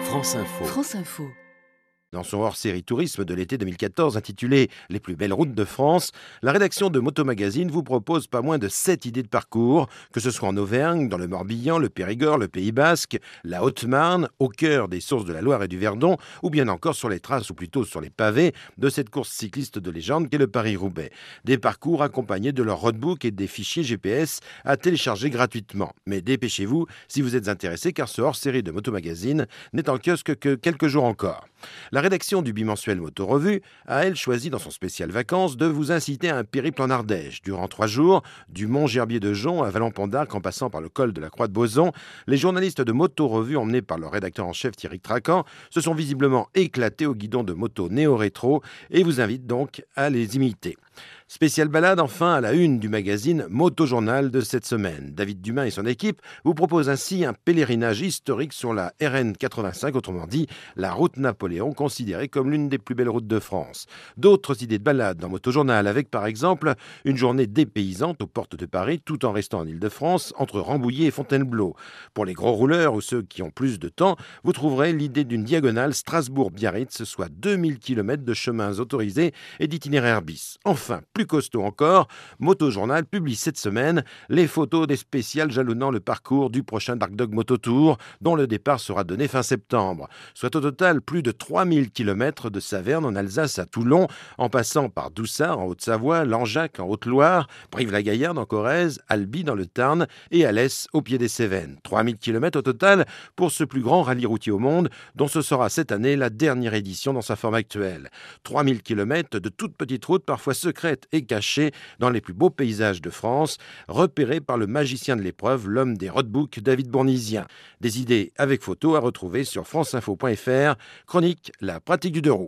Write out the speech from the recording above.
France Info. France Info. Dans son hors-série tourisme de l'été 2014 intitulé « Les plus belles routes de France », la rédaction de Moto Magazine vous propose pas moins de 7 idées de parcours, que ce soit en Auvergne, dans le Morbihan, le Périgord, le Pays Basque, la Haute-Marne, au cœur des sources de la Loire et du Verdon, ou bien encore sur les traces, ou plutôt sur les pavés, de cette course cycliste de légende qu'est le Paris-Roubaix. Des parcours accompagnés de leur roadbook et des fichiers GPS à télécharger gratuitement. Mais dépêchez-vous si vous êtes intéressé, car ce hors-série de Moto Magazine n'est en kiosque que quelques jours encore. La rédaction du bimensuel Moto Revue a, elle, choisi dans son spécial vacances de vous inciter à un périple en Ardèche. Durant 3 jours, du Mont Gerbier de Jonc à Vallon-Pont-d'Arc en passant par le col de la Croix de Bozon, les journalistes de Moto Revue, emmenés par leur rédacteur en chef Thierry Tracan, se sont visiblement éclatés au guidon de moto néo-rétro et vous invitent donc à les imiter. Spéciale balade enfin à la une du magazine Moto Journal de cette semaine. David Dumain et son équipe vous proposent ainsi un pèlerinage historique sur la RN 85, autrement dit la route Napoléon, considérée comme l'une des plus belles routes de France. D'autres idées de balade dans Moto Journal avec par exemple une journée dépaysante aux portes de Paris tout en restant en Île-de-France entre Rambouillet et Fontainebleau. Pour les gros rouleurs ou ceux qui ont plus de temps, vous trouverez l'idée d'une diagonale Strasbourg-Biarritz, soit 2000 km de chemins autorisés et d'itinéraires bis. Enfin, plus costaud encore, Moto Journal publie cette semaine les photos des spéciales jalonnant le parcours du prochain Dark Dog Moto Tour, dont le départ sera donné fin septembre. Soit au total plus de 3000 km de Saverne en Alsace à Toulon, en passant par Doussard en Haute-Savoie, Langeac en Haute-Loire, Brive-la-Gaillarde en Corrèze, Albi dans le Tarn et Alès au pied des Cévennes. 3000 km au total pour ce plus grand rallye routier au monde, dont ce sera cette année la dernière édition dans sa forme actuelle. 3000 km de toutes petites routes, parfois secrètes et cachées dans les plus beaux paysages de France, repérés par le magicien de l'épreuve, l'homme des roadbooks David Bournisien. Des idées avec photos à retrouver sur franceinfo.fr, chronique La pratique du deux roues.